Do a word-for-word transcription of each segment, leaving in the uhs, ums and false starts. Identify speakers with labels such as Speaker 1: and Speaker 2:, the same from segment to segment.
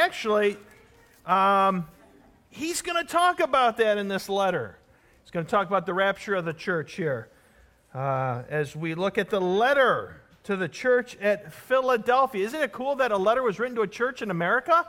Speaker 1: actually, um, he's going to talk about that in this letter. He's going to talk about the rapture of the church here. Uh, as we look at the letter to the church at Philadelphia. Isn't it cool that a letter was written to a church in America?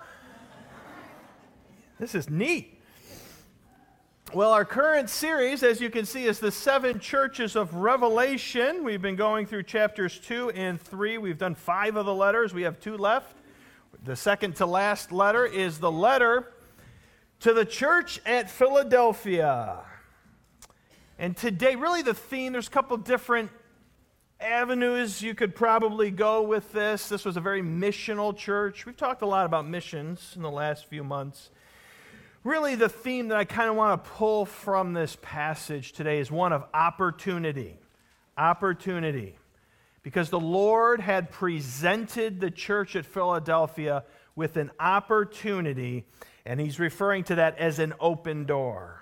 Speaker 1: This is neat. Well, our current series, as you can see, is the seven churches of Revelation. We've been going through chapters two and three. We've done five of the letters. We have two left. The second to last letter is the letter to the church at Philadelphia. And today, really the theme, there's a couple different avenues you could probably go with this. This was a very missional church. We've talked a lot about missions in the last few months. Really, the theme that I kind of want to pull from this passage today is one of opportunity. Opportunity. Because the Lord had presented the church at Philadelphia with an opportunity, and he's referring to that as an open door.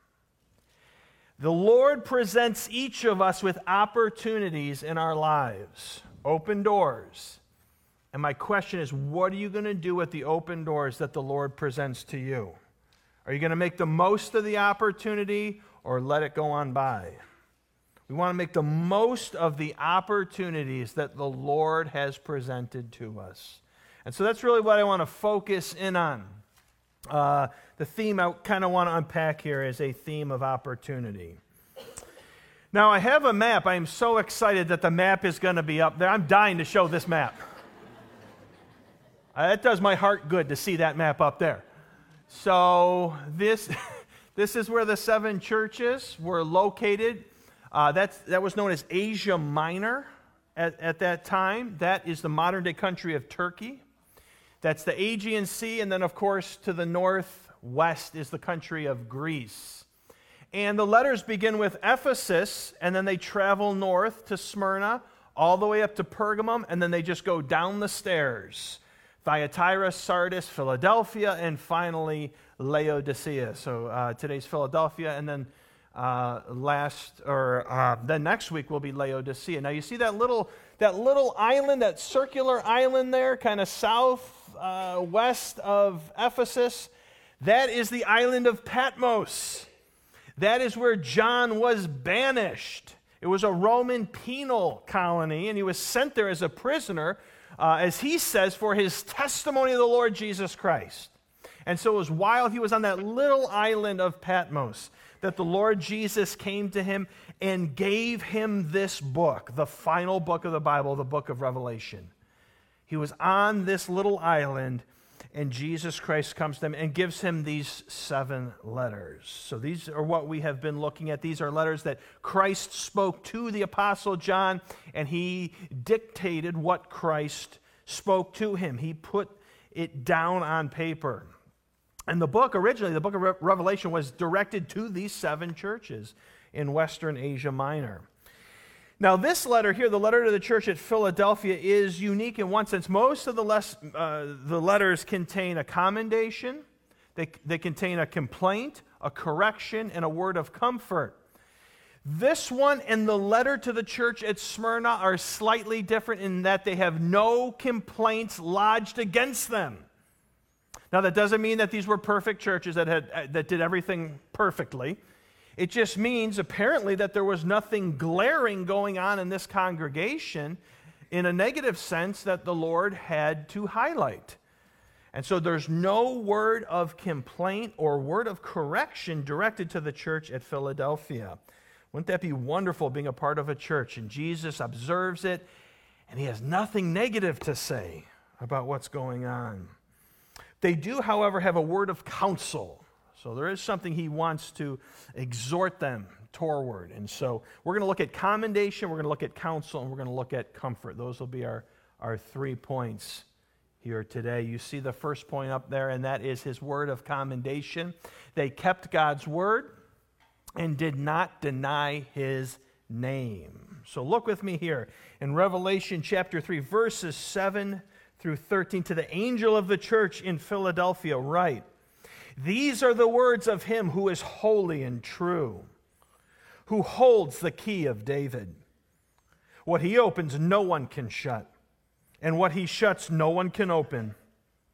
Speaker 1: The Lord presents each of us with opportunities in our lives, open doors. And my question is, what are you going to do with the open doors that the Lord presents to you? Are you going to make the most of the opportunity or let it go on by? We want to make the most of the opportunities that the Lord has presented to us. And so that's really what I want to focus in on. Uh, the theme I kind of want to unpack here is a theme of opportunity. Now, I have a map. I am so excited that the map is going to be up there. I'm dying to show this map. Uh, that does my heart good to see that map up there. So this, this is where the seven churches were located. Uh, that's, that was known as Asia Minor at, at that time. That is the modern-day country of Turkey. That's the Aegean Sea, and then, of course, to the northwest is the country of Greece. And the letters begin with Ephesus, and then they travel north to Smyrna, all the way up to Pergamum, and then they just go down the stairs. Thyatira, Sardis, Philadelphia, and finally Laodicea. So uh, today's Philadelphia, and then uh, last or uh, then next week will be Laodicea. Now you see that little that little island, that circular island there, kind of south uh, west of Ephesus. That is the island of Patmos. That is where John was banished. It was a Roman penal colony, and he was sent there as a prisoner. Uh, as he says, for his testimony of the Lord Jesus Christ. And so it was while he was on that little island of Patmos that the Lord Jesus came to him and gave him this book, the final book of the Bible, the book of Revelation. He was on this little island, and Jesus Christ comes to him and gives him these seven letters. So these are what we have been looking at. These are letters that Christ spoke to the Apostle John, and he dictated what Christ spoke to him. He put it down on paper. And the book, originally, the book of Re- Revelation was directed to these seven churches in Western Asia Minor. Now, this letter here, the letter to the church at Philadelphia, is unique in one sense. Most of the, less, uh, the letters contain a commendation, they, they contain a complaint, a correction, and a word of comfort. This one and the letter to the church at Smyrna are slightly different in that they have no complaints lodged against them. Now, that doesn't mean that these were perfect churches that had that did everything perfectly. It just means, apparently, that there was nothing glaring going on in this congregation in a negative sense that the Lord had to highlight. And so there's no word of complaint or word of correction directed to the church at Philadelphia. Wouldn't that be wonderful, being a part of a church? And Jesus observes it, and he has nothing negative to say about what's going on. They do, however, have a word of counsel. So there is something he wants to exhort them toward. And so we're going to look at commendation, we're going to look at counsel, and we're going to look at comfort. Those will be our, our three points here today. You see the first point up there, and that is his word of commendation. They kept God's word and did not deny his name. So look with me here in Revelation chapter three, verses seven through thirteen. To the angel of the church in Philadelphia write, "These are the words of him who is holy and true, who holds the key of David. What he opens, no one can shut, and what he shuts, no one can open.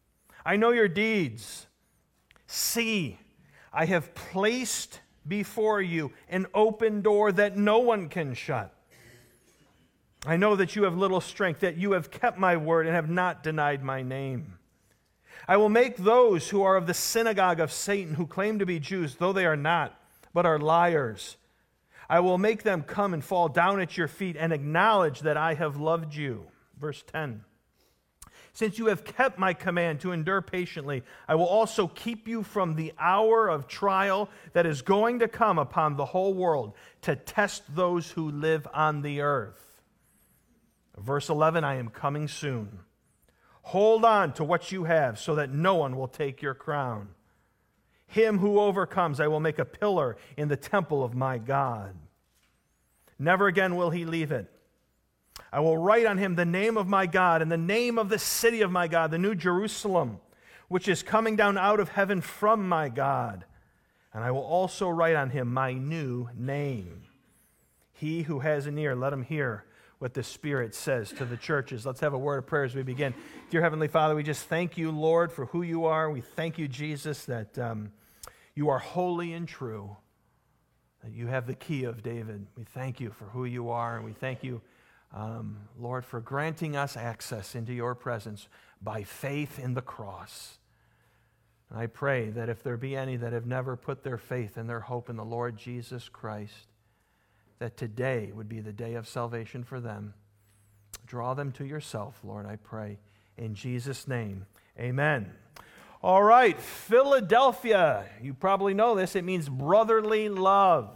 Speaker 1: I know your deeds. See, I have placed before you an open door that no one can shut. I know that you have little strength, that you have kept my word and have not denied my name. I will make those who are of the synagogue of Satan, who claim to be Jews, though they are not, but are liars. I will make them come and fall down at your feet and acknowledge that I have loved you. Verse ten. Since you have kept my command to endure patiently, I will also keep you from the hour of trial that is going to come upon the whole world to test those who live on the earth. Verse eleven, I am coming soon. Hold on to what you have so that no one will take your crown. Him who overcomes, I will make a pillar in the temple of my God. Never again will he leave it. I will write on him the name of my God and the name of the city of my God, the new Jerusalem, which is coming down out of heaven from my God. And I will also write on him my new name. He who has an ear, let him hear what the Spirit says to the churches. Let's have a word of prayer as we begin. Dear Heavenly Father, we just thank you, Lord, for who you are. We thank you, Jesus, that um, you are holy and true, that you have the key of David. We thank you for who you are, and we thank you, um, Lord, for granting us access into your presence by faith in the cross. And I pray that if there be any that have never put their faith and their hope in the Lord Jesus Christ, that today would be the day of salvation for them. Draw them to yourself, Lord, I pray. In Jesus' name, amen. All right, Philadelphia. You probably know this. It means brotherly love.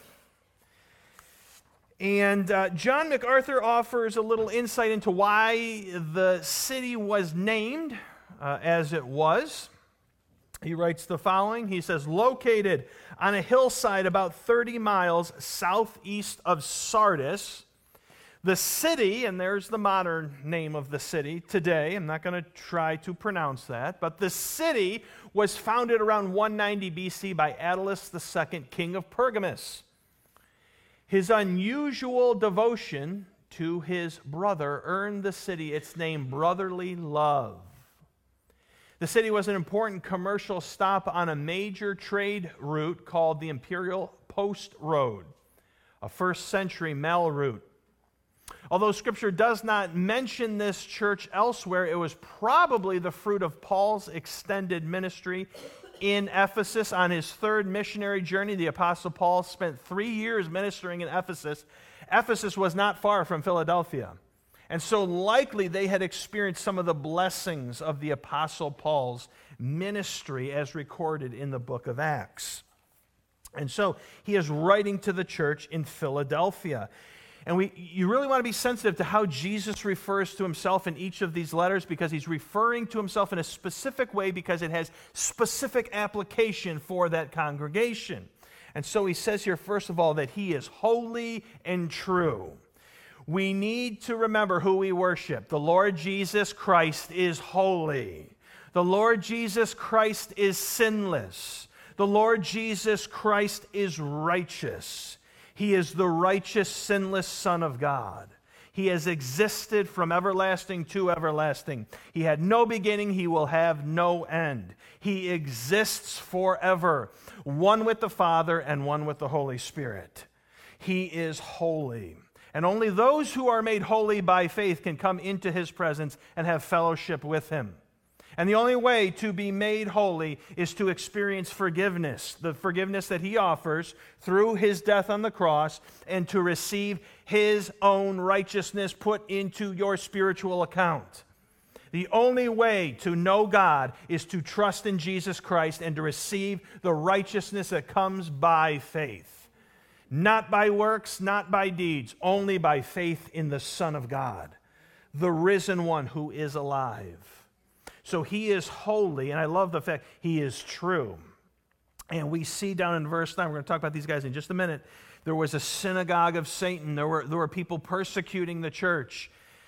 Speaker 1: And uh, John MacArthur offers a little insight into why the city was named uh, as it was. He writes the following. He says, located on a hillside about thirty miles southeast of Sardis, the city, and there's the modern name of the city today, I'm not going to try to pronounce that, but the city was founded around one ninety B C by Attalus the Second, king of Pergamus. His unusual devotion to his brother earned the city its name, Brotherly Love. The city was an important commercial stop on a major trade route called the Imperial Post Road, a first century mail route. Although Scripture does not mention this church elsewhere, it was probably the fruit of Paul's extended ministry in Ephesus. On his third missionary journey, the Apostle Paul spent three years ministering in Ephesus. Ephesus was not far from Philadelphia. And so likely they had experienced some of the blessings of the Apostle Paul's ministry as recorded in the book of Acts. And so he is writing to the church in Philadelphia. And we, you really want to be sensitive to how Jesus refers to himself in each of these letters, because he's referring to himself in a specific way because it has specific application for that congregation. And so he says here, first of all, that he is holy and true. We need to remember who we worship. The Lord Jesus Christ is holy. The Lord Jesus Christ is sinless. The Lord Jesus Christ is righteous. He is the righteous, sinless Son of God. He has existed from everlasting to everlasting. He had no beginning. He will have no end. He exists forever, one with the Father and one with the Holy Spirit. He is holy. And only those who are made holy by faith can come into his presence and have fellowship with him. And the only way to be made holy is to experience forgiveness, the forgiveness that he offers through his death on the cross, and to receive his own righteousness put into your spiritual account. The only way to know God is to trust in Jesus Christ and to receive the righteousness that comes by faith. Not by works, not by deeds, only by faith in the Son of God, the risen one who is alive. So he is holy, and I love the fact he is true. And we see down in verse nine, we're going to talk about these guys in just a minute, there was a synagogue of Satan. There were, there were people persecuting the church,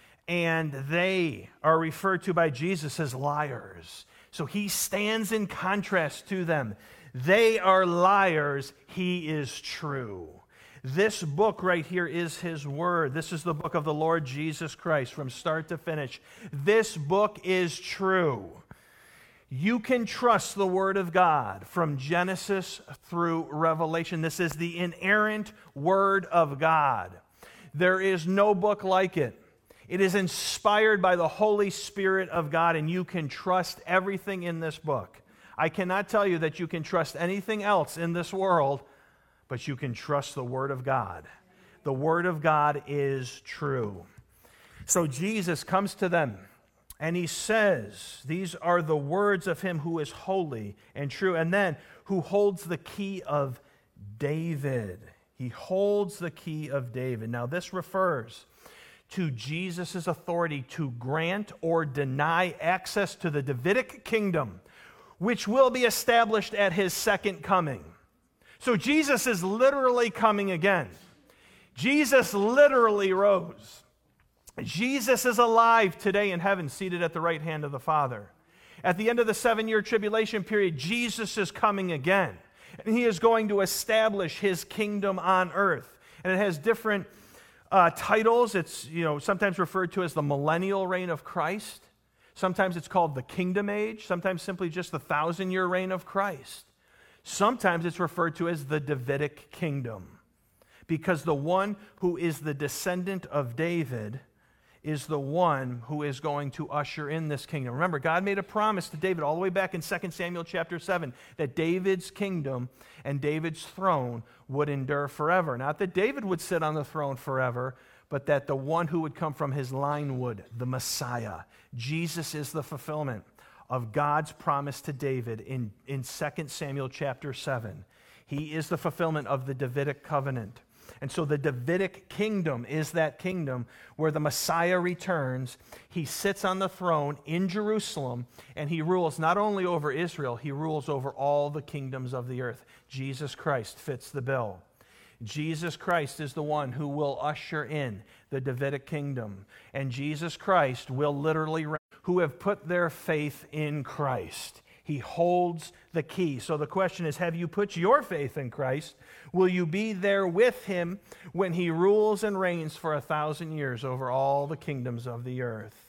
Speaker 1: and they are referred to by Jesus as liars. So he stands in contrast to them. They are liars. He is true. This book right here is his word. This is the book of the Lord Jesus Christ from start to finish. This book is true. You can trust the Word of God from Genesis through Revelation. This is the inerrant Word of God. There is no book like it. It is inspired by the Holy Spirit of God, and you can trust everything in this book. I cannot tell you that you can trust anything else in this world, but you can trust the Word of God. The Word of God is true. So Jesus comes to them, and he says, these are the words of him who is holy and true, and then who holds the key of David. He holds the key of David. Now, this refers to Jesus' authority to grant or deny access to the Davidic kingdom, which will be established at his second coming. So Jesus is literally coming again. Jesus literally rose. Jesus is alive today in heaven, seated at the right hand of the Father. At the end of the seven-year tribulation period, Jesus is coming again. And he is going to establish his kingdom on earth. And it has different uh, titles. It's, you know, sometimes referred to as the millennial reign of Christ. Sometimes it's called the kingdom age. Sometimes simply just the thousand-year reign of Christ. Sometimes it's referred to as the Davidic kingdom, because the one who is the descendant of David is the one who is going to usher in this kingdom. Remember, God made a promise to David all the way back in Second Samuel chapter seven that David's kingdom and David's throne would endure forever. Not that David would sit on the throne forever, but that the one who would come from his line would, the Messiah. Jesus is the fulfillment of God's promise to David in, in Second Samuel chapter seven. He is the fulfillment of the Davidic covenant. And so the Davidic kingdom is that kingdom where the Messiah returns. He sits on the throne in Jerusalem, and he rules not only over Israel, he rules over all the kingdoms of the earth. Jesus Christ fits the bill. Jesus Christ is the one who will usher in the Davidic kingdom. And Jesus Christ will literally reign who have put their faith in Christ. He holds the key. So the question is, have you put your faith in Christ? Will you be there with him when he rules and reigns for a thousand years over all the kingdoms of the earth?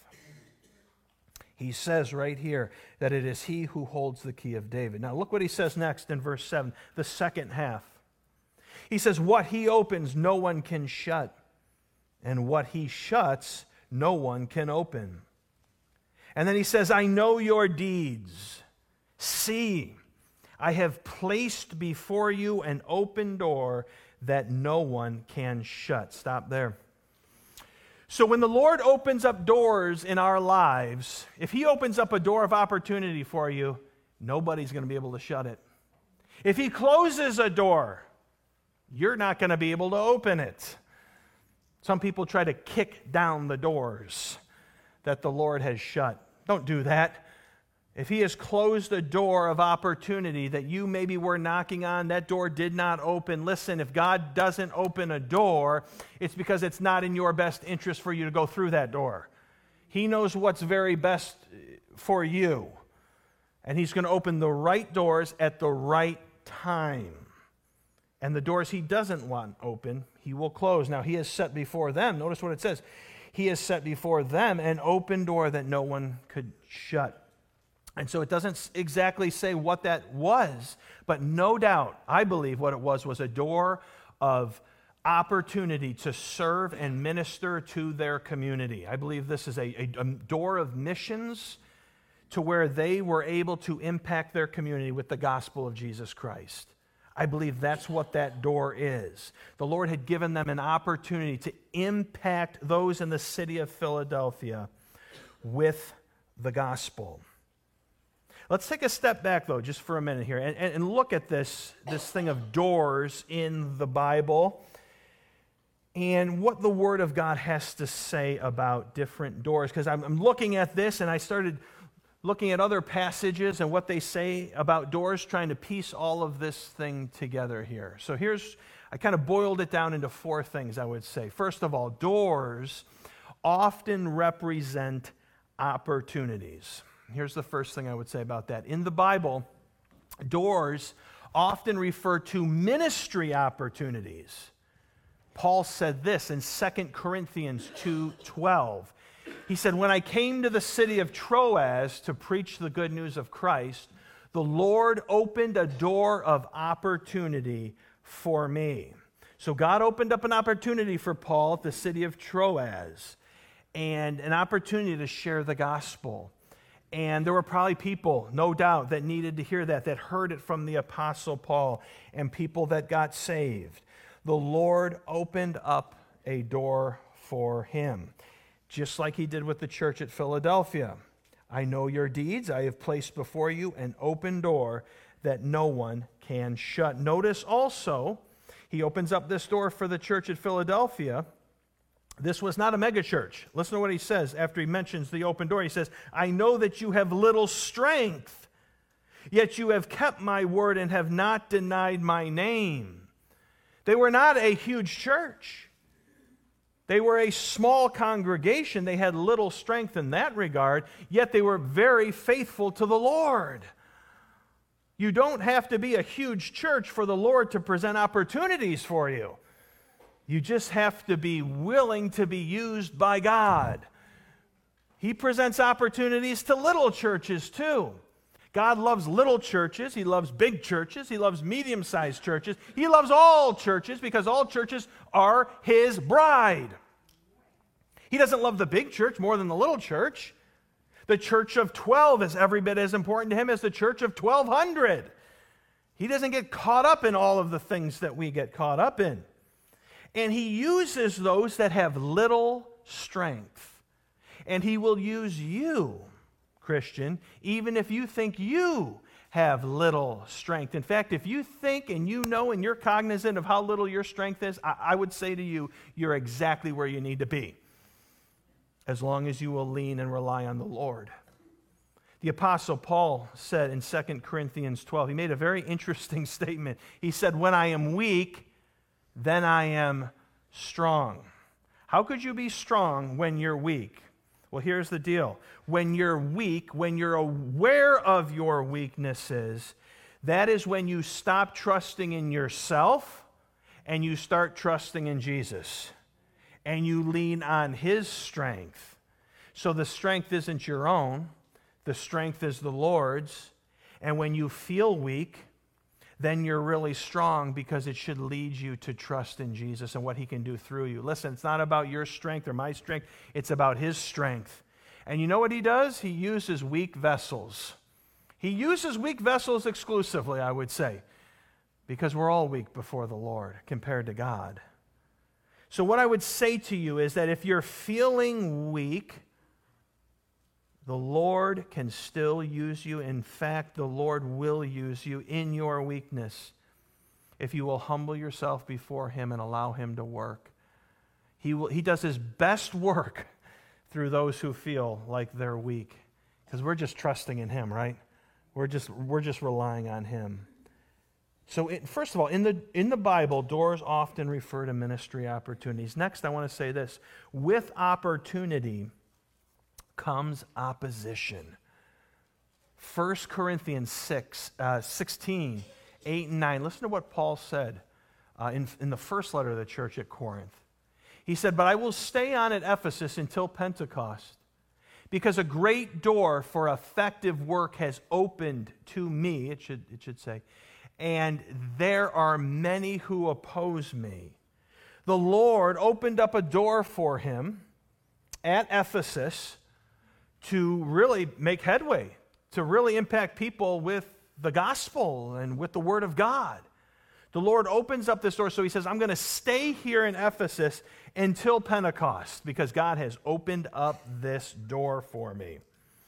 Speaker 1: He says right here that it is he who holds the key of David. Now look what he says next in verse seven, the second half. He says, what he opens, no one can shut, and what he shuts, no one can open. And then he says, I know your deeds. See, I have placed before you an open door that no one can shut. Stop there. So when the Lord opens up doors in our lives, if he opens up a door of opportunity for you, nobody's going to be able to shut it. If he closes a door, you're not going to be able to open it. Some people try to kick down the doors that the Lord has shut. Don't do that. If he has closed a door of opportunity that you maybe were knocking on, that door did not open. Listen, if God doesn't open a door, it's because it's not in your best interest for you to go through that door. He knows what's very best for you. And he's going to open the right doors at the right time. And the doors he doesn't want open, he will close. Now, he has set before them, notice what it says, he has set before them an open door that no one could shut. And so it doesn't exactly say what that was, but no doubt, I believe what it was was a door of opportunity to serve and minister to their community. I believe this is a, a, a door of missions to where they were able to impact their community with the gospel of Jesus Christ. I believe that's what that door is. The Lord had given them an opportunity to impact those in the city of Philadelphia with the gospel. Let's take a step back, though, just for a minute here, and, and look at this, this thing of doors in the Bible and what the Word of God has to say about different doors. Because I'm, I'm looking at this, and I started looking at other passages and what they say about doors, trying to piece all of this thing together here. So here's, I kind of boiled it down into four things, I would say. First of all, doors often represent opportunities. Here's the first thing I would say about that. In the Bible, doors often refer to ministry opportunities. Paul said this in Second Corinthians two twelve. He said, when I came to the city of Troas to preach the good news of Christ, the Lord opened a door of opportunity for me. So God opened up an opportunity for Paul at the city of Troas, and an opportunity to share the gospel. And there were probably people, no doubt, that needed to hear that, that heard it from the Apostle Paul, and people that got saved. The Lord opened up a door for him, just like he did with the church at Philadelphia. I know your deeds. I have placed before you an open door that no one can shut. Notice also, he opens up this door for the church at Philadelphia. This was not a megachurch. Listen to what he says after he mentions the open door. He says, I know that you have little strength, yet you have kept my word and have not denied my name. They were not a huge church. They were a small congregation. They had little strength in that regard, yet they were very faithful to the Lord. You don't have to be a huge church for the Lord to present opportunities for you. You just have to be willing to be used by God. He presents opportunities to little churches too. God loves little churches. He loves big churches. He loves medium-sized churches. He loves all churches because all churches are His bride. He doesn't love the big church more than the little church. The church of twelve is every bit as important to Him as the church of twelve hundred. He doesn't get caught up in all of the things that we get caught up in. And He uses those that have little strength. And He will use you, Christian, even if you think you have little strength. In fact, if you think and you know and you're cognizant of how little your strength is, I, I would say to you, you're exactly where you need to be, as long as you will lean and rely on the Lord. The Apostle Paul said in Second Corinthians twelve, he made a very interesting statement. He said, when I am weak, then I am strong. How could you be strong when you're weak? Well, here's the deal. When you're weak, when you're aware of your weaknesses, that is when you stop trusting in yourself and you start trusting in Jesus. And you lean on His strength. So the strength isn't your own. The strength is the Lord's. And when you feel weak, then you're really strong because it should lead you to trust in Jesus and what He can do through you. Listen, it's not about your strength or my strength. It's about His strength. And you know what He does? He uses weak vessels. He uses weak vessels exclusively, I would say, because we're all weak before the Lord compared to God. So what I would say to you is that if you're feeling weak, the Lord can still use you. In fact, the Lord will use you in your weakness if you will humble yourself before Him and allow Him to work. He will, He does His best work through those who feel like they're weak, because we're just trusting in Him, right? We're just, we're just relying on Him. So it, first of all, in the, in the Bible, doors often refer to ministry opportunities. Next, I want to say this. With opportunity comes opposition. First Corinthians six, uh, sixteen, eight and nine. Listen to what Paul said uh, in, in the first letter of the church at Corinth. He said, but I will stay on at Ephesus until Pentecost, because a great door for effective work has opened to me, it should, it should say, and there are many who oppose me. The Lord opened up a door for him at Ephesus to really make headway, to really impact people with the gospel and with the Word of God. The Lord opens up this door, so He says, I'm going to stay here in Ephesus until Pentecost, because God has opened up this door for me.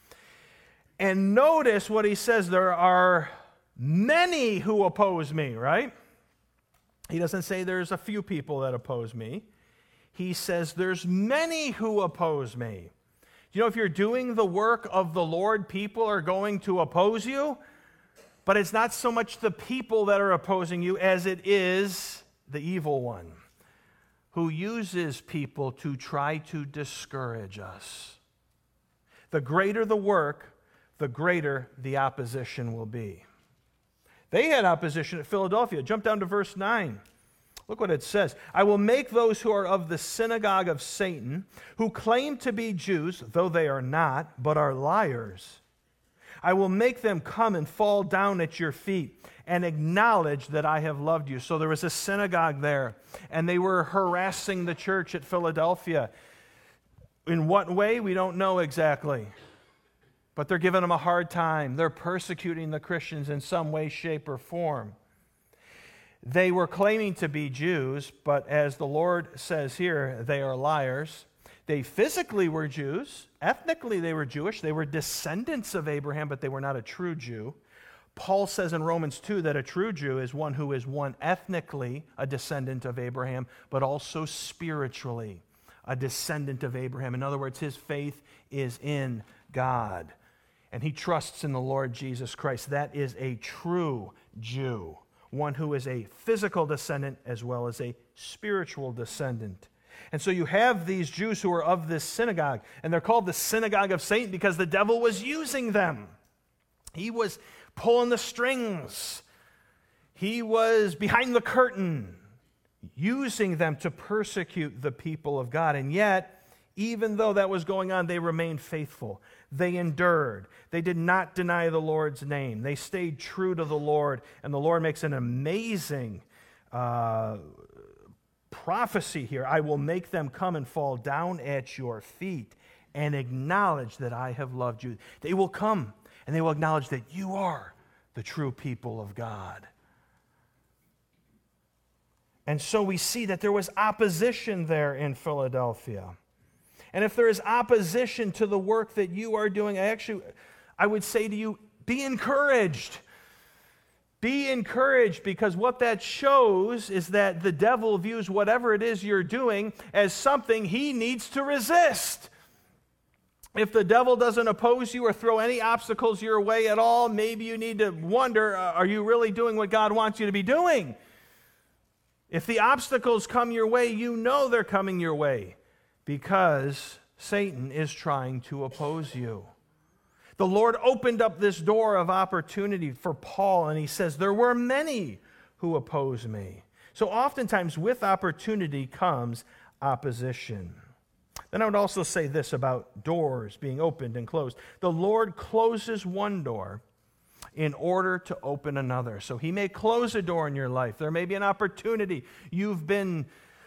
Speaker 1: And notice what He says, there are many who oppose me, right? He doesn't say there's a few people that oppose me. He says there's many who oppose me. You know, if you're doing the work of the Lord, people are going to oppose you, but it's not so much the people that are opposing you as it is the evil one who uses people to try to discourage us. The greater the work, the greater the opposition will be. They had opposition at Philadelphia. Jump down to verse nine. Look what it says. I will make those who are of the synagogue of Satan, who claim to be Jews, though they are not, but are liars. I will make them come and fall down at your feet and acknowledge that I have loved you. So there was a synagogue there, and they were harassing the church at Philadelphia. In what way? We don't know exactly. But they're giving them a hard time. They're persecuting the Christians in some way, shape, or form. They were claiming to be Jews, but as the Lord says here, they are liars. They physically were Jews. Ethnically, they were Jewish. They were descendants of Abraham, but they were not a true Jew. Paul says in Romans two that a true Jew is one who is one ethnically a descendant of Abraham, but also spiritually a descendant of Abraham. In other words, his faith is in God, and he trusts in the Lord Jesus Christ. That is a true Jew, one who is a physical descendant as well as a spiritual descendant. And so you have these Jews who are of this synagogue, and they're called the synagogue of Satan because the devil was using them. He was pulling the strings. He was behind the curtain, using them to persecute the people of God. And yet, even though that was going on, they remained faithful. They endured. They did not deny the Lord's name. They stayed true to the Lord, and the Lord makes an amazing uh, prophecy here. I will make them come and fall down at your feet and acknowledge that I have loved you. They will come and they will acknowledge that you are the true people of God. And so we see that there was opposition there in Philadelphia. And if there is opposition to the work that you are doing, I actually, I would say to you, be encouraged. Be encouraged, because what that shows is that the devil views whatever it is you're doing as something he needs to resist. If the devil doesn't oppose you or throw any obstacles your way at all, maybe you need to wonder, uh, are you really doing what God wants you to be doing? If the obstacles come your way, you know they're coming your way because Satan is trying to oppose you. The Lord opened up this door of opportunity for Paul, and he says, there were many who oppose me. So oftentimes with opportunity comes opposition. Then I would also say this about doors being opened and closed. The Lord closes one door in order to open another. So he may close a door in your life. There may be an opportunity you've been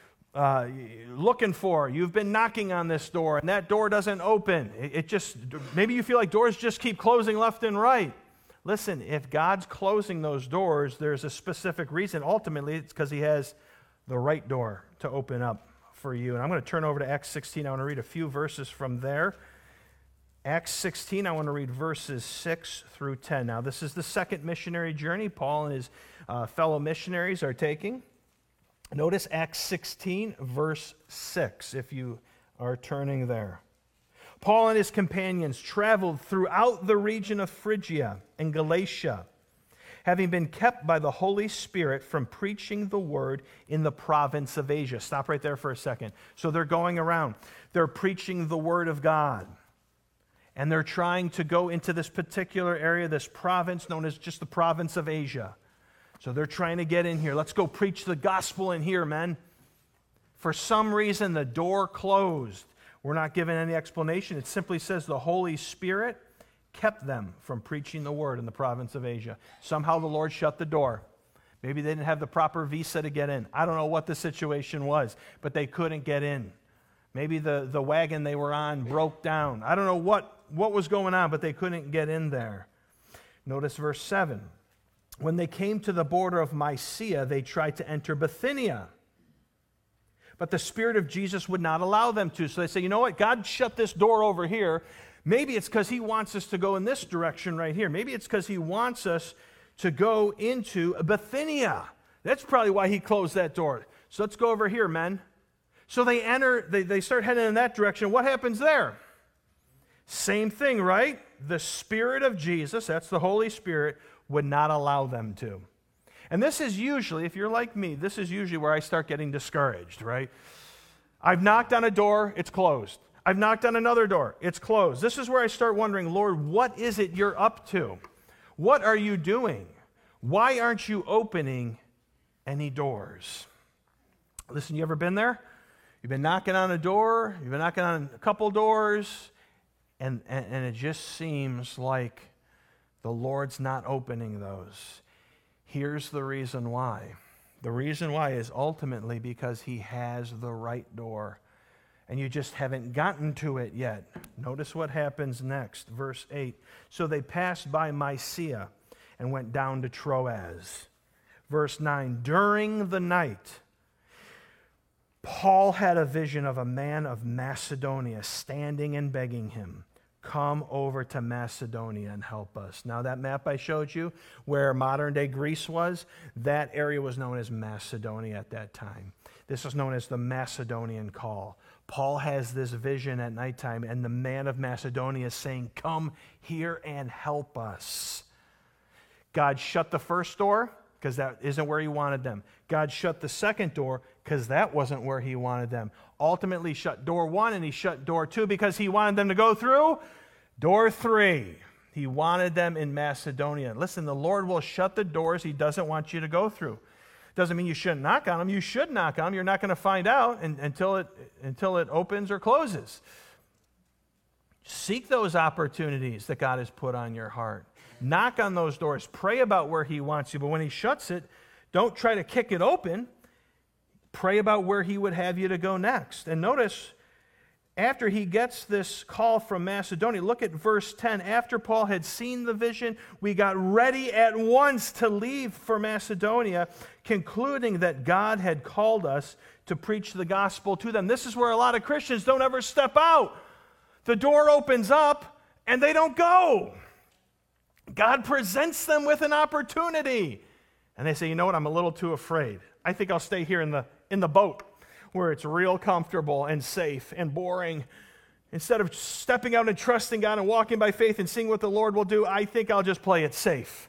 Speaker 1: uh, looking for. You've been knocking on this door, and that door doesn't open. It, it just, maybe you feel like doors just keep closing left and right. Listen, if God's closing those doors, there's a specific reason. Ultimately, it's because he has the right door to open up for you. And I'm going to turn over to Acts sixteen. I want to read a few verses from there. Acts sixteen, I want to read verses six through ten. Now, this is the second missionary journey Paul and his uh, fellow missionaries are taking. Notice Acts sixteen, verse six, if you are turning there. Paul and his companions traveled throughout the region of Phrygia and Galatia, having been kept by the Holy Spirit from preaching the word in the province of Asia. Stop right there for a second. So they're going around. They're preaching the word of God. And they're trying to go into this particular area, this province known as just the province of Asia. So they're trying to get in here. Let's go preach the gospel in here, men. For some reason, the door closed. We're not given any explanation. It simply says the Holy Spirit kept them from preaching the word in the province of Asia. Somehow the Lord shut the door. Maybe they didn't have the proper visa to get in. I don't know what the situation was, but they couldn't get in. Maybe the, the wagon they were on broke down. I don't know what, what was going on, but they couldn't get in there. Notice verse seven. When they came to the border of Mysia, they tried to enter Bithynia. But the Spirit of Jesus would not allow them to. So they say, you know what? God shut this door over here. Maybe it's because he wants us to go in this direction right here. Maybe it's because he wants us to go into Bithynia. That's probably why he closed that door. So let's go over here, men. So they enter, they, they start heading in that direction. What happens there? Same thing, right? The Spirit of Jesus, that's the Holy Spirit, would not allow them to. And this is usually, if you're like me, this is usually where I start getting discouraged, right? I've knocked on a door, it's closed. I've knocked on another door, it's closed. This is where I start wondering, Lord, what is it you're up to? What are you doing? Why aren't you opening any doors? Listen, you ever been there? You've been knocking on a door, you've been knocking on a couple doors, and, and, and it just seems like the Lord's not opening those. Here's the reason why. The reason why is ultimately because he has the right door, and you just haven't gotten to it yet. Notice what happens next, verse eight. So they passed by Mysia and went down to Troas. Verse nine, during the night, Paul had a vision of a man of Macedonia standing and begging him, come over to Macedonia and help us. Now that map I showed you where modern-day Greece was, that area was known as Macedonia at that time. This was known as the Macedonian call. Paul has this vision at nighttime, and the man of Macedonia is saying, come here and help us. God shut the first door because that isn't where he wanted them. God shut the second door because that wasn't where he wanted them. Ultimately shut door one and he shut door two because he wanted them to go through door three. He wanted them in Macedonia. Listen, the Lord will shut the doors he doesn't want you to go through. Doesn't mean you shouldn't knock on them. You should knock on them. You're not going to find out in, until it, until it opens or closes. Seek those opportunities that God has put on your heart. Knock on those doors. Pray about where he wants you. But when he shuts it, don't try to kick it open. Pray about where he would have you to go next. And notice, after he gets this call from Macedonia, look at verse ten. After Paul had seen the vision, we got ready at once to leave for Macedonia, concluding that God had called us to preach the gospel to them. This is where a lot of Christians don't ever step out. The door opens up and they don't go. God presents them with an opportunity. And they say, you know what, I'm a little too afraid. I think I'll stay here in the in the boat where it's real comfortable and safe and boring. Instead of stepping out and trusting God and walking by faith and seeing what the Lord will do, I think I'll just play it safe.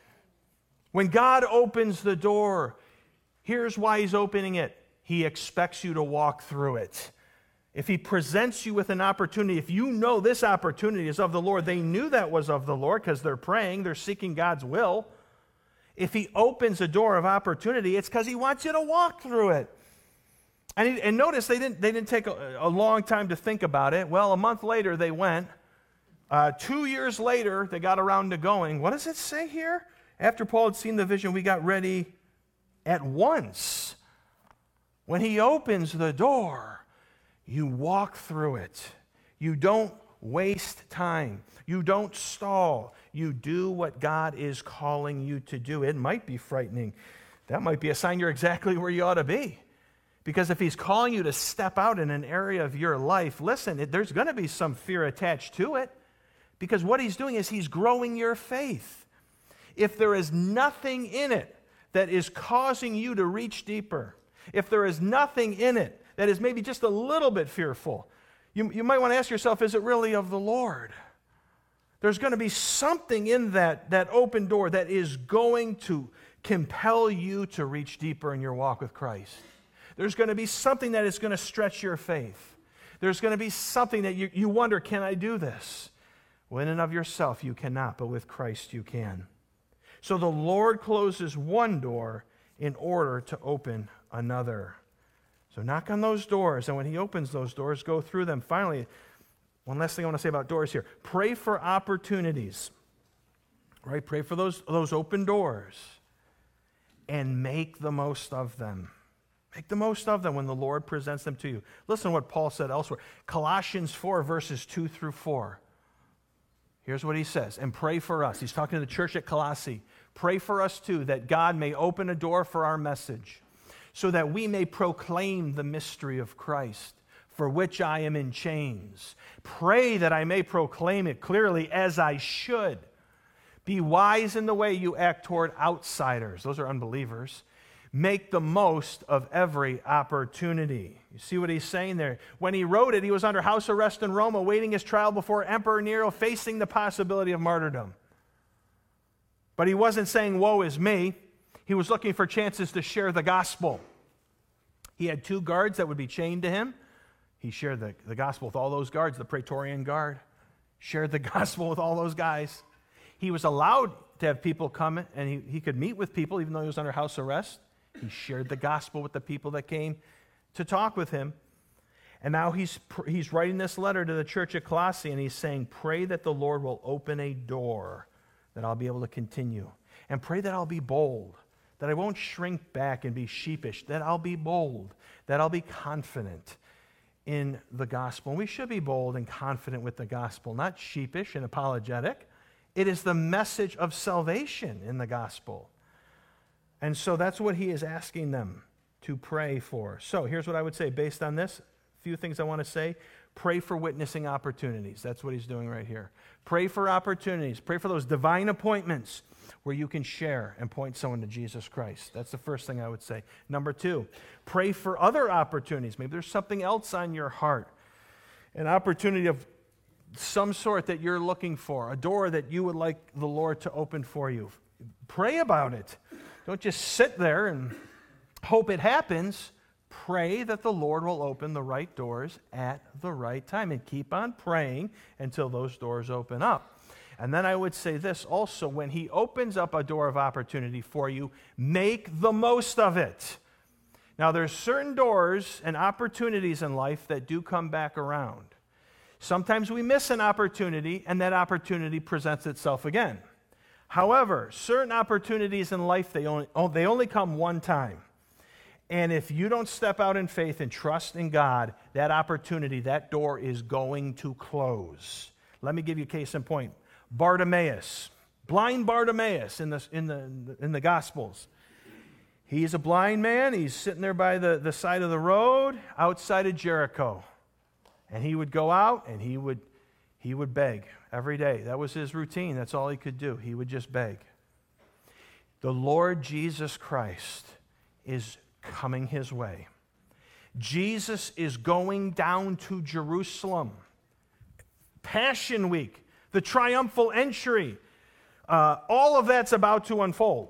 Speaker 1: When God opens the door, here's why he's opening it. He expects you to walk through it. If he presents you with an opportunity, if you know this opportunity is of the Lord, they knew that was of the Lord because they're praying, they're seeking God's will. If he opens a door of opportunity, it's because he wants you to walk through it. And, he, and notice they didn't, they didn't take a, a long time to think about it. Well, a month later they went. Uh, two years later, they got around to going. What does it say here? After Paul had seen the vision, we got ready at once. When he opens the door, you walk through it. You don't waste time. You don't stall. You do what God is calling you to do. It might be frightening. That might be a sign you're exactly where you ought to be. Because if he's calling you to step out in an area of your life, listen, it, there's going to be some fear attached to it. Because what he's doing is he's growing your faith. If there is nothing in it that is causing you to reach deeper, if there is nothing in it that is maybe just a little bit fearful, you, you might want to ask yourself, is it really of the Lord? There's going to be something in that, that open door that is going to compel you to reach deeper in your walk with Christ. There's going to be something that is going to stretch your faith. There's going to be something that you, you wonder, can I do this? Well, in and of yourself, you cannot, but with Christ, you can. So the Lord closes one door in order to open another. So knock on those doors, and when he opens those doors, go through them. Finally, one last thing I want to say about doors here. Pray for opportunities. Right? Pray for those, those open doors and make the most of them. Make the most of them when the Lord presents them to you. Listen to what Paul said elsewhere. Colossians four, verses two through four. Here's what he says, and pray for us. He's talking to the church at Colossae. Pray for us too, that God may open a door for our message, so that we may proclaim the mystery of Christ, for which I am in chains. Pray that I may proclaim it clearly as I should. Be wise in the way you act toward outsiders. Those are unbelievers. Make the most of every opportunity. You see what he's saying there? When he wrote it, he was under house arrest in Rome, awaiting his trial before Emperor Nero, facing the possibility of martyrdom. But he wasn't saying, woe is me. He was looking for chances to share the gospel. He had two guards that would be chained to him. He shared the, the gospel with all those guards, the Praetorian Guard. Shared the gospel with all those guys. He was allowed to have people come, and he, he could meet with people even though he was under house arrest. He shared the gospel with the people that came to talk with him. And now he's, he's writing this letter to the church at Colossae, and he's saying, pray that the Lord will open a door that I'll be able to continue. And pray that I'll be bold, that I won't shrink back and be sheepish, that I'll be bold, that I'll be confident in the gospel. And we should be bold and confident with the gospel, not sheepish and apologetic. It is the message of salvation in the gospel. And so that's what he is asking them to pray for. So here's what I would say based on this. A few things I want to say. Pray for witnessing opportunities. That's what he's doing right here. Pray for opportunities. Pray for those divine appointments where you can share and point someone to Jesus Christ. That's the first thing I would say. Number two, pray for other opportunities. Maybe there's something else on your heart, an opportunity of some sort that you're looking for, a door that you would like the Lord to open for you. Pray about it. Don't just sit there and hope it happens. Pray that the Lord will open the right doors at the right time, and keep on praying until those doors open up. And then I would say this also, when he opens up a door of opportunity for you, make the most of it. Now, there's certain doors and opportunities in life that do come back around. Sometimes we miss an opportunity, and that opportunity presents itself again. However, certain opportunities in life, they only, they only come one time. And if you don't step out in faith and trust in God, that opportunity, that door is going to close. Let me give you a case in point. Bartimaeus, blind Bartimaeus in the, in the, in the Gospels. He's a blind man. He's sitting there by the, the side of the road outside of Jericho. And he would go out and he would, he would beg every day. That was his routine. That's all he could do. He would just beg. The Lord Jesus Christ is coming his way. Jesus is going down to Jerusalem. Passion Week, the triumphal entry, uh, all of that's about to unfold.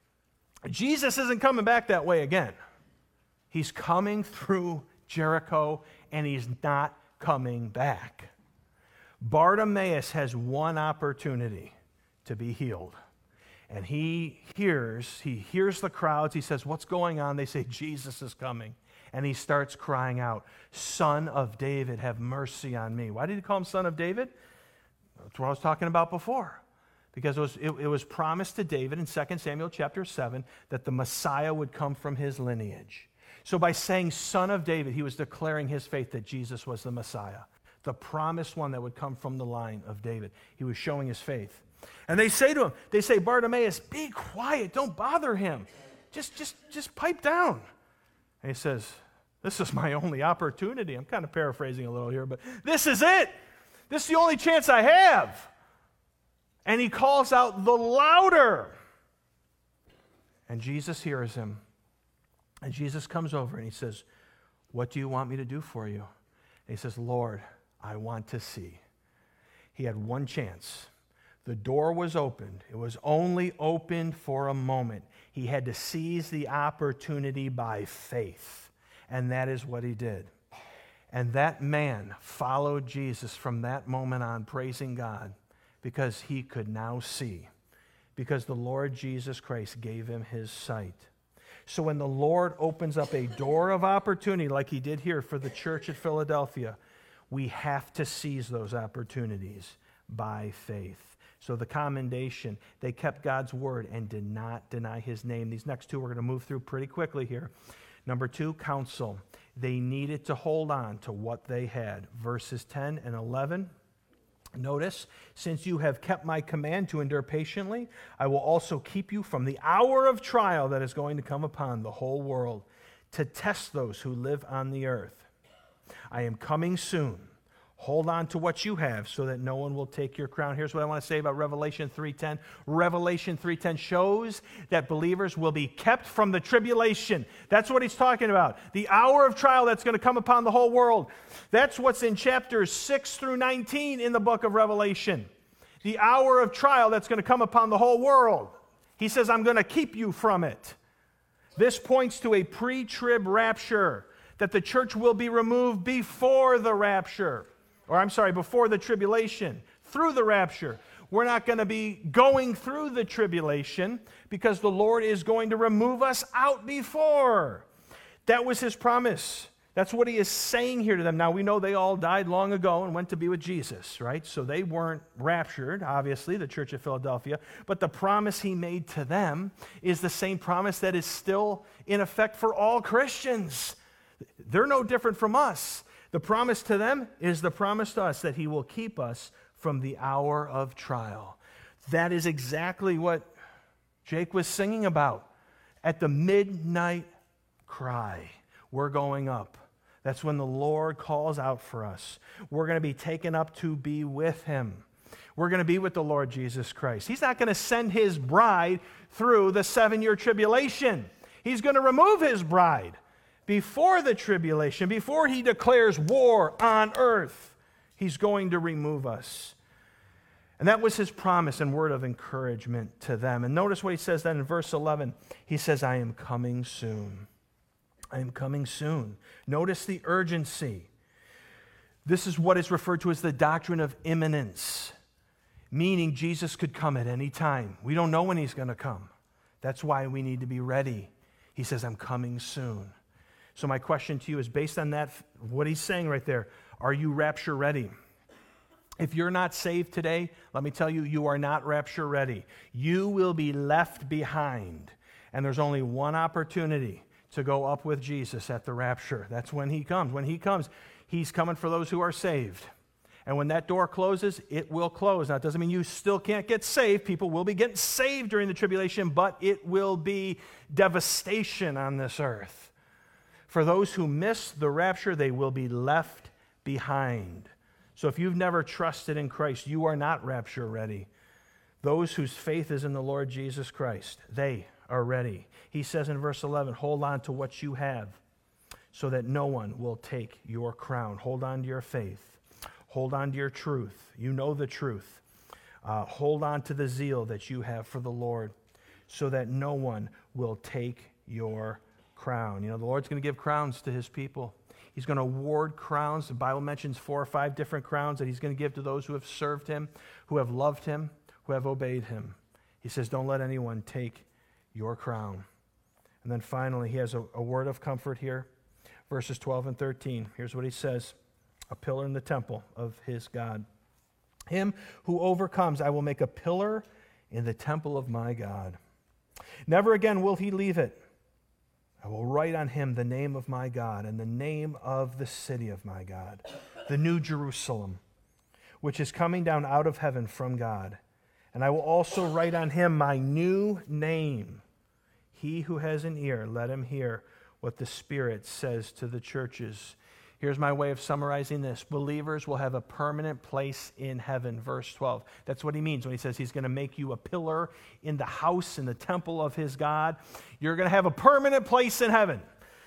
Speaker 1: Jesus isn't coming back that way again. He's coming through Jericho, and he's not coming back. Bartimaeus has one opportunity to be healed. And he hears, he hears the crowds. He says, what's going on? They say, Jesus is coming. And he starts crying out, Son of David, have mercy on me. Why did he call him Son of David? That's what I was talking about before. Because it was, it, it was promised to David in Second Samuel chapter seven that the Messiah would come from his lineage. So by saying Son of David, he was declaring his faith that Jesus was the Messiah, the promised one that would come from the line of David. He was showing his faith. And they say to him, they say, Bartimaeus, be quiet, don't bother him. Just, just, just pipe down. And he says, this is my only opportunity. I'm kind of paraphrasing a little here, but this is it. This is the only chance I have. And he calls out the louder. And Jesus hears him. And Jesus comes over and he says, what do you want me to do for you? And he says, Lord, I want to see. He had one chance. The door was opened. It was only opened for a moment. He had to seize the opportunity by faith. And that is what he did. And that man followed Jesus from that moment on, praising God, because he could now see. Because the Lord Jesus Christ gave him his sight. So when the Lord opens up a door of opportunity, like he did here for the church at Philadelphia, we have to seize those opportunities by faith. So the commendation, they kept God's word and did not deny his name. These next two we're going to move through pretty quickly here. Number two, counsel. They needed to hold on to what they had. Verses ten and eleven. Notice, since you have kept my command to endure patiently, I will also keep you from the hour of trial that is going to come upon the whole world to test those who live on the earth. I am coming soon. Hold on to what you have so that no one will take your crown. Here's what I want to say about Revelation three ten. Revelation three ten shows that believers will be kept from the tribulation. That's what he's talking about. The hour of trial that's going to come upon the whole world. That's what's in chapters six through nineteen in the book of Revelation. The hour of trial that's going to come upon the whole world. He says, I'm going to keep you from it. This points to a pre-trib rapture, that the church will be removed before the rapture. Or I'm sorry, before the tribulation, through the rapture. we're not going to be going through the tribulation because the Lord is going to remove us out before. That was his promise. That's what he is saying here to them. Now, we know they all died long ago and went to be with Jesus, right? So they weren't raptured, obviously, the church of Philadelphia. But the promise he made to them is the same promise that is still in effect for all Christians. They're no different from us. The promise to them is the promise to us that he will keep us from the hour of trial. That is exactly what Jake was singing about. At the midnight cry, we're going up. That's when the Lord calls out for us. We're going to be taken up to be with him. We're going to be with the Lord Jesus Christ. He's not going to send his bride through the seven-year tribulation. He's going to remove his bride before the tribulation, before he declares war on earth. He's going to remove us. And that was his promise and word of encouragement to them. And notice what he says then in verse eleven. He says, I am coming soon. I am coming soon. Notice the urgency. This is what is referred to as the doctrine of imminence, meaning Jesus could come at any time. We don't know when he's going to come. That's why we need to be ready. He says, I'm coming soon. So my question to you is based on that, what he's saying right there, are you rapture ready? If you're not saved today, let me tell you, you are not rapture ready. You will be left behind. And there's only one opportunity to go up with Jesus at the rapture. That's when he comes. When he comes, he's coming for those who are saved. And when that door closes, it will close. Now, it doesn't mean you still can't get saved. People will be getting saved during the tribulation, but it will be devastation on this earth. For those who miss the rapture, they will be left behind. So if you've never trusted in Christ, you are not rapture ready. Those whose faith is in the Lord Jesus Christ, they are ready. He says in verse eleven, hold on to what you have so that no one will take your crown. Hold on to your faith. Hold on to your truth. You know the truth. Uh, hold on to the zeal that you have for the Lord so that no one will take your crown. You know, the Lord's going to give crowns to his people. He's going to award crowns. The Bible mentions four or five different crowns that he's going to give to those who have served him, who have loved him, who have obeyed him. He says, don't let anyone take your crown. And then finally, he has a, a word of comfort here. Verses twelve and thirteen. Here's what he says. A pillar in the temple of his God. Him who overcomes, I will make a pillar in the temple of my God. Never again will he leave it. I will write on him the name of my God and the name of the city of my God, the new Jerusalem, which is coming down out of heaven from God. And I will also write on him my new name. He who has an ear, let him hear what the Spirit says to the churches. Here's my way of summarizing this. Believers will have a permanent place in heaven, verse twelve. That's what he means when he says he's going to make you a pillar in the house, in the temple of his God. You're going to have a permanent place in heaven.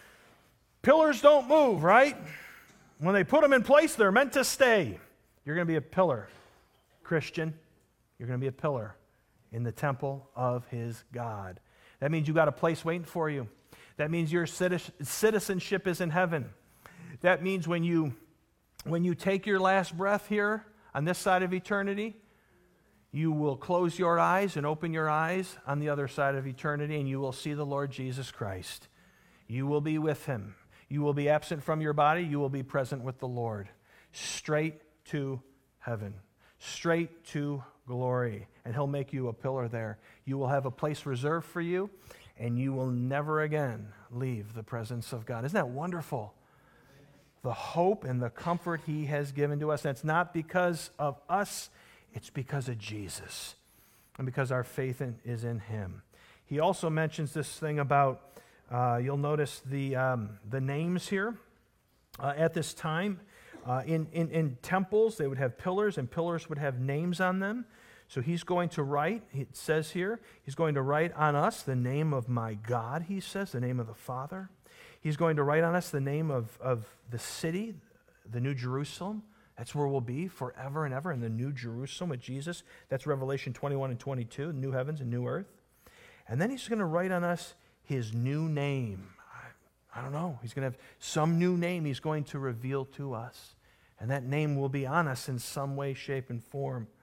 Speaker 1: Pillars don't move, right? When they put them in place, they're meant to stay. You're going to be a pillar, Christian. You're going to be a pillar in the temple of his God. That means you got a place waiting for you. That means your citizenship is in heaven. That means when you, when you take your last breath here on this side of eternity, you will close your eyes and open your eyes on the other side of eternity, and you will see the Lord Jesus Christ. You will be with him. You will be absent from your body. You will be present with the Lord. Straight to heaven. Straight to glory. And he'll make you a pillar there. You will have a place reserved for you, and you will never again leave the presence of God. Isn't that wonderful? The hope and the comfort he has given to us. And it's not because of us, it's because of Jesus and because our faith in, is in him. He also mentions this thing about, uh, you'll notice the, um, the names here. Uh, at this time, uh, in, in, in temples, they would have pillars, and pillars would have names on them. So he's going to write, it says here, he's going to write on us the name of my God, he says, the name of the Father. He's going to write on us the name of, of the city, the New Jerusalem. That's where we'll be forever and ever in the New Jerusalem with Jesus. That's Revelation twenty-one and twenty-two, new heavens and new earth. And then he's going to write on us his new name. I, I don't know. He's going to have some new name he's going to reveal to us. And that name will be on us in some way, shape, and form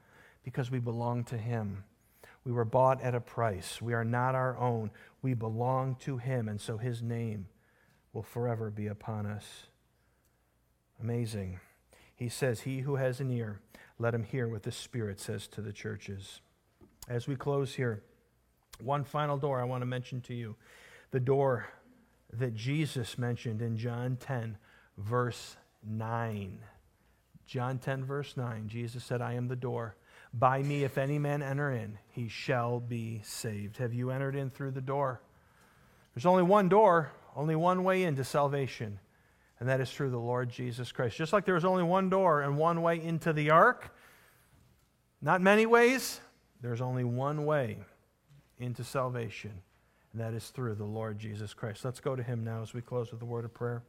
Speaker 1: because we belong to Him. We were bought at a price. We are not our own. We belong to Him, and so His name will forever be upon us. Amazing. He says, he who has an ear, let him hear what the Spirit says to the churches. As we close here, one final door I want to mention to you. The door that Jesus mentioned in John ten, verse nine. John ten, verse nine, Jesus said, I am the door. By me, if any man enter in, he shall be saved. Have you entered in through the door? There's only one door, only one way into salvation, and that is through the Lord Jesus Christ. Just like there was only one door and one way into the ark, not many ways, there's only one way into salvation, and that is through the Lord Jesus Christ. Let's go to Him now as we close with a word of prayer.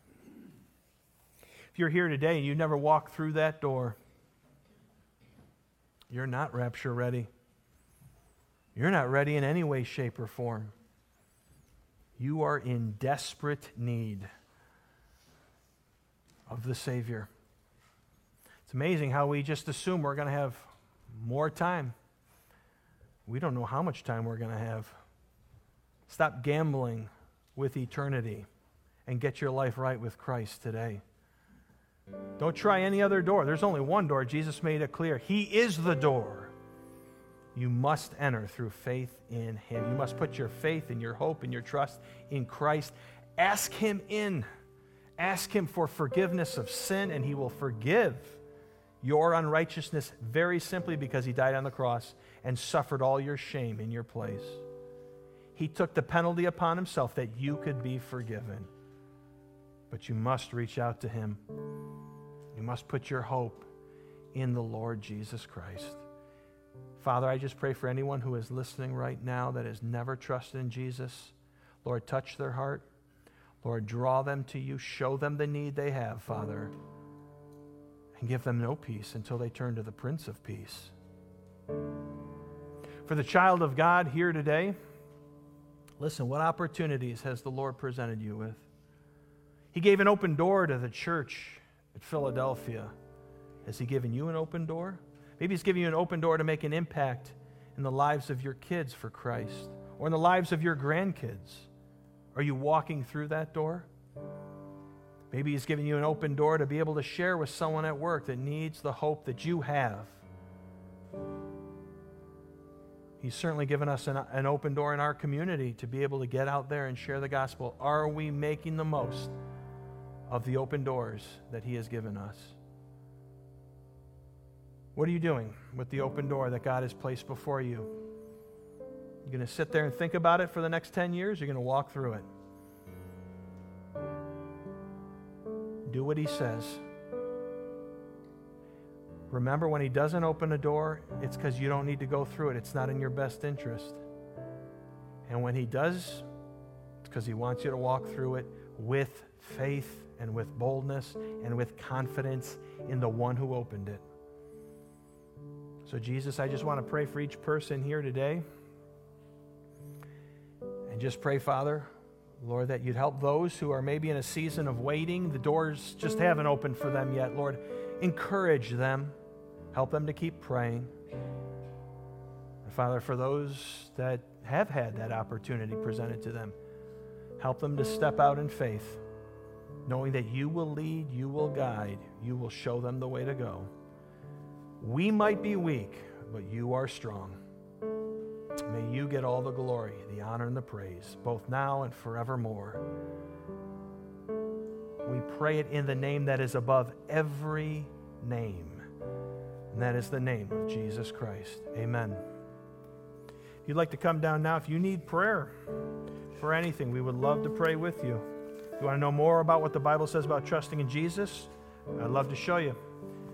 Speaker 1: If you're here today and you've never walked through that door, you're not rapture ready. You're not ready in any way, shape, or form. You are in desperate need of the Savior. It's amazing how we just assume we're going to have more time. We don't know how much time we're going to have. Stop gambling with eternity and get your life right with Christ today. Don't try any other door. There's only one door. Jesus made it clear. He is the door. You must enter through faith in Him. You must put your faith and your hope and your trust in Christ. Ask Him in. Ask Him for forgiveness of sin, and He will forgive your unrighteousness very simply because He died on the cross and suffered all your shame in your place. He took the penalty upon Himself that you could be forgiven. But you must reach out to Him. You must put your hope in the Lord Jesus Christ. Father, I just pray for anyone who is listening right now that has never trusted in Jesus. Lord, touch their heart. Lord, draw them to you. Show them the need they have, Father. And give them no peace until they turn to the Prince of Peace. For the child of God here today, listen, what opportunities has the Lord presented you with? He gave an open door to the church at Philadelphia. Has He given you an open door? Maybe He's giving you an open door to make an impact in the lives of your kids for Christ, or in the lives of your grandkids. Are you walking through that door? Maybe He's giving you an open door to be able to share with someone at work that needs the hope that you have. He's certainly given us an, an open door in our community to be able to get out there and share the gospel. Are we making the most of the open doors that He has given us? What are you doing with the open door that God has placed before you? You're going to sit there and think about it for the next ten years? You're going to walk through it. Do what He says. Remember, when He doesn't open a door, it's because you don't need to go through it. It's not in your best interest. And when He does, it's because He wants you to walk through it with faith and with boldness and with confidence in the one who opened it. So Jesus, I just want to pray for each person here today. And just pray, Father, Lord, that You'd help those who are maybe in a season of waiting. The doors just haven't opened for them yet. Lord, encourage them. Help them to keep praying. And Father, for those that have had that opportunity presented to them, help them to step out in faith, knowing that You will lead, You will guide, You will show them the way to go. We might be weak, but You are strong. May You get all the glory, the honor, and the praise, both now and forevermore. We pray it in the name that is above every name, and that is the name of Jesus Christ. Amen. If you'd like to come down now, if you need prayer for anything, we would love to pray with you. If you want to know more about what the Bible says about trusting in Jesus, I'd love to show you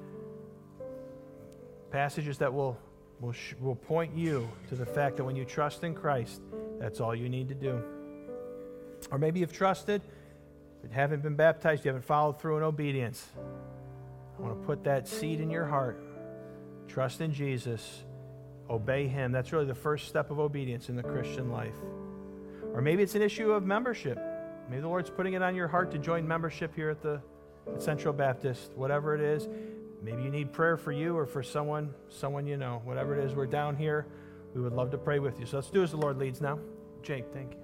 Speaker 1: passages that will, will, will point you to the fact that when you trust in Christ, that's all you need to do. Or maybe you've trusted, but haven't been baptized, you haven't followed through in obedience. I want to put that seed in your heart. Trust in Jesus. Obey Him. That's really the first step of obedience in the Christian life. Or maybe it's an issue of membership. Maybe the Lord's putting it on your heart to join membership here at the at Central Baptist. Whatever it is, maybe you need prayer for you or for someone, someone you know. Whatever it is, we're down here. We would love to pray with you. So let's do as the Lord leads now. Jake, thank you.